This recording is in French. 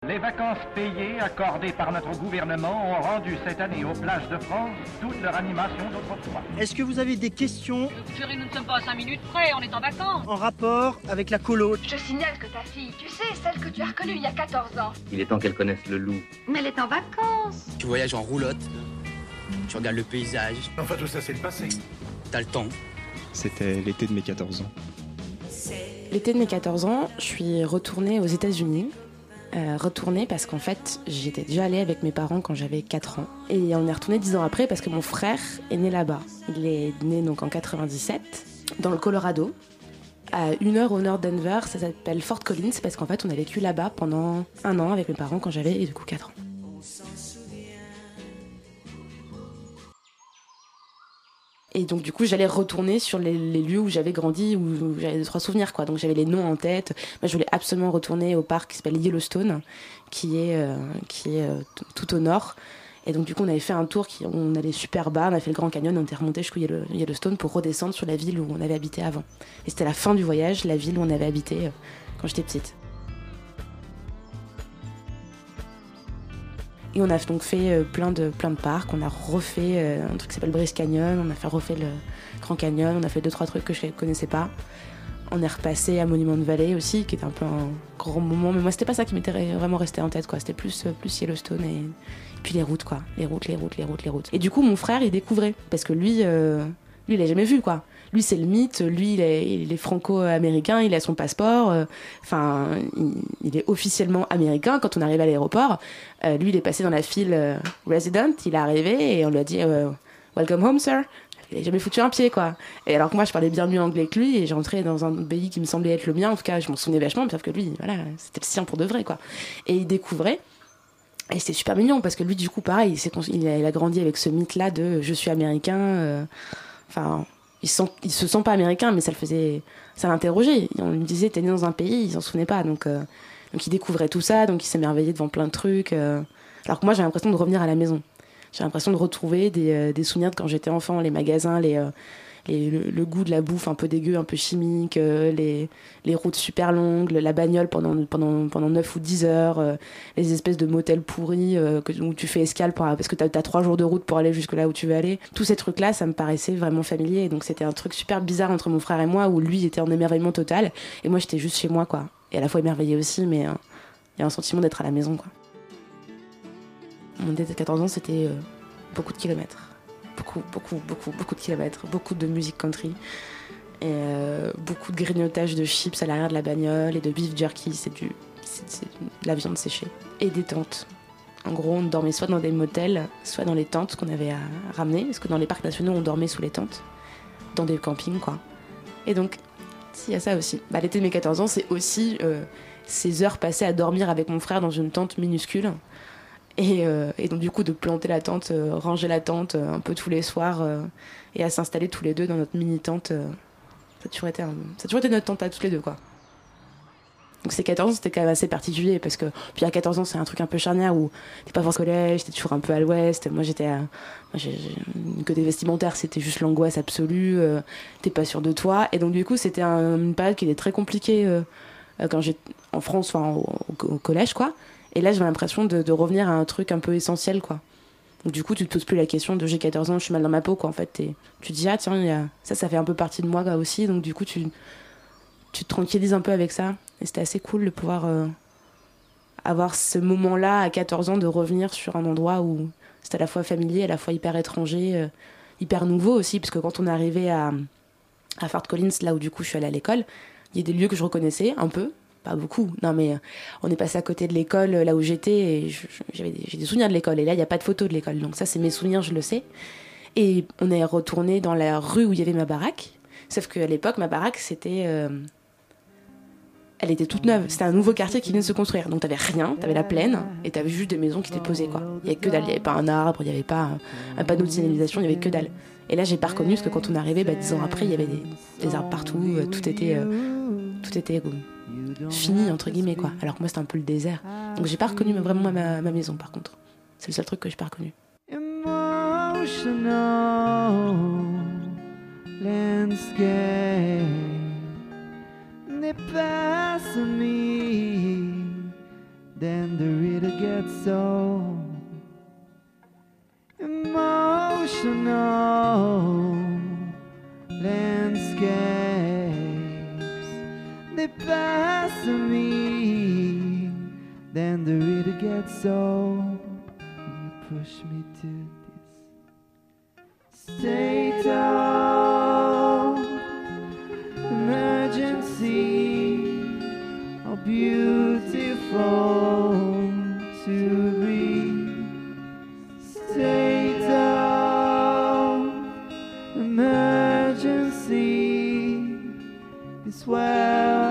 Les vacances payées accordées par notre gouvernement ont rendu cette année aux plages de France toute leur animation d'autrefois. Est-ce que vous avez des questions Chérie, nous ne sommes pas à 5 minutes près, on est en vacances. en rapport avec la colo? Je signale que ta fille, tu sais, celle que tu as reconnue il y a 14 ans. Il est temps qu'elle connaisse le loup. Mais elle est en vacances. Tu voyages en roulotte, tu regardes le paysage, Enfin, tout ça, c'est le passé. t'as le temps. C'était l'été de mes 14 ans. L'été de mes 14 ans, je suis retournée aux États-Unis. Retournée parce qu'en fait, j'étais déjà allée avec mes parents quand j'avais 4 ans. Et on est retourné 10 ans après parce que mon frère est né là-bas. Il est né donc en 97, dans le Colorado, à 1 heure au nord de Denver. Ça s'appelle Fort Collins parce qu'en fait, on a vécu là-bas pendant 1 an avec mes parents quand j'avais du coup 4 ans. Et donc du coup j'allais retourner sur les lieux où j'avais grandi, où j'avais 2-3 souvenirs quoi. Donc j'avais les noms en tête. Moi je voulais absolument retourner au parc qui s'appelle Yellowstone, qui est tout au nord. Et donc du coup on avait fait un tour, on allait super bas, on a fait le Grand Canyon, on était remonté jusqu'au Yellowstone pour redescendre sur la ville où on avait habité avant. Et c'était la fin du voyage, la ville où on avait habité quand j'étais petite. Et on a donc fait plein de parcs, on a refait un truc qui s'appelle Bryce Canyon, on a refait le Grand Canyon, on a fait 2-3 trucs que je connaissais pas. On est repassé à Monument Valley aussi, qui était un peu un grand moment, mais moi c'était pas ça qui m'était vraiment resté en tête quoi, c'était plus Yellowstone et puis les routes quoi, les routes. Et du coup mon frère il découvrait, parce que lui il a jamais vu quoi. Lui c'est le mythe, lui il est franco-américain, il a son passeport, il est officiellement américain. Quand on arrive à l'aéroport, lui il est passé dans la file resident, il est arrivé et on lui a dit welcome home sir. Il n'a jamais foutu un pied quoi. Et alors que moi je parlais bien mieux anglais que lui et j'ai rentré dans un pays qui me semblait être le mien, en tout cas je m'en souvenais vachement, sauf que lui voilà, c'était le sien pour de vrai quoi. Et il découvrait. Et c'était super mignon parce que lui du coup pareil, il a grandi avec ce mythe là de je suis américain, il se sent pas américain, mais ça l'interrogeait. On lui disait t'es né dans un pays, il s'en souvenait pas, donc il découvrait tout ça, donc il s'émerveillait devant plein de trucs. Alors que moi j'ai l'impression de revenir à la maison. J'ai l'impression de retrouver des souvenirs de quand j'étais enfant, les magasins, le goût de la bouffe un peu dégueu, un peu chimique, les routes super longues, la bagnole pendant 9 ou 10 heures, les espèces de motels pourris où tu fais escale parce que t'as 3 jours de route pour aller jusque là où tu veux aller. Tous ces trucs-là, ça me paraissait vraiment familier. Et donc c'était un truc super bizarre entre mon frère et moi, où lui était en émerveillement total, et moi j'étais juste chez moi, quoi. Et à la fois émerveillée aussi, mais il y a un sentiment d'être à la maison, quoi. Mon été de 14 ans, c'était beaucoup de kilomètres. Beaucoup de kilomètres, beaucoup de musique country et beaucoup de grignotage de chips à l'arrière de la bagnole et de beef jerky, c'est de la viande séchée et des tentes. En gros, on dormait soit dans des motels, soit dans les tentes qu'on avait à ramener, parce que dans les parcs nationaux, on dormait sous les tentes, dans des campings quoi. Et donc, il y a ça aussi. L'été de mes 14 ans, c'est aussi ces heures passées à dormir avec mon frère dans une tente minuscule. Et donc du coup de planter la tente, ranger la tente un peu tous les soirs et à s'installer tous les deux dans notre mini tente, ça a toujours été notre tente à tous les deux quoi. Donc ces 14 ans c'était quand même assez particulier parce que puis à 14 ans c'est un truc un peu charnière où t'es pas forcément au collège, t'es toujours un peu à l'ouest. Moi j'ai une côté vestimentaire, c'était juste l'angoisse absolue, t'es pas sûr de toi, et donc du coup c'était une période qui était très compliquée quand j'étais en France, enfin au collège quoi. Et là, j'avais l'impression de revenir à un truc un peu essentiel, quoi. Donc, du coup, tu te poses plus la question de j'ai 14 ans, je suis mal dans ma peau, quoi. En fait, tu te dis, ah tiens, ça fait un peu partie de moi, quoi, aussi. Donc, du coup, tu te tranquillises un peu avec ça. Et c'était assez cool de pouvoir avoir ce moment-là, à 14 ans, de revenir sur un endroit où c'était à la fois familier, à la fois hyper étranger, hyper nouveau aussi. Parce que quand on est arrivé à Fort Collins, là où, du coup, je suis allée à l'école, il y a des lieux que je reconnaissais un peu. Pas beaucoup, non mais on est passé à côté de l'école là où j'étais et j'ai des souvenirs de l'école et là il n'y a pas de photo de l'école, donc ça c'est mes souvenirs, je le sais. Et on est retourné dans la rue où il y avait ma baraque, sauf qu'à l'époque ma baraque elle était toute neuve, c'était un nouveau quartier qui venait de se construire, donc t'avais rien, t'avais la plaine et t'avais juste des maisons qui étaient posées quoi. Il y avait que dalle, il n'y avait pas un arbre, il n'y avait pas un panneau de signalisation, il n'y avait que dalle. Et là j'ai pas reconnu parce que quand on est arrivé 10 ans après il y avait des arbres partout, tout était fini entre guillemets quoi, alors que moi c'était un peu le désert, donc j'ai pas reconnu vraiment ma maison. Par contre c'est le seul truc que j'ai pas reconnu. Emotional landscape, they pass me then the reader gets so emotional. Landscapes, they pass me, then the reader gets so, you push me to this state of emergency. How beautiful to be. State of emergency is where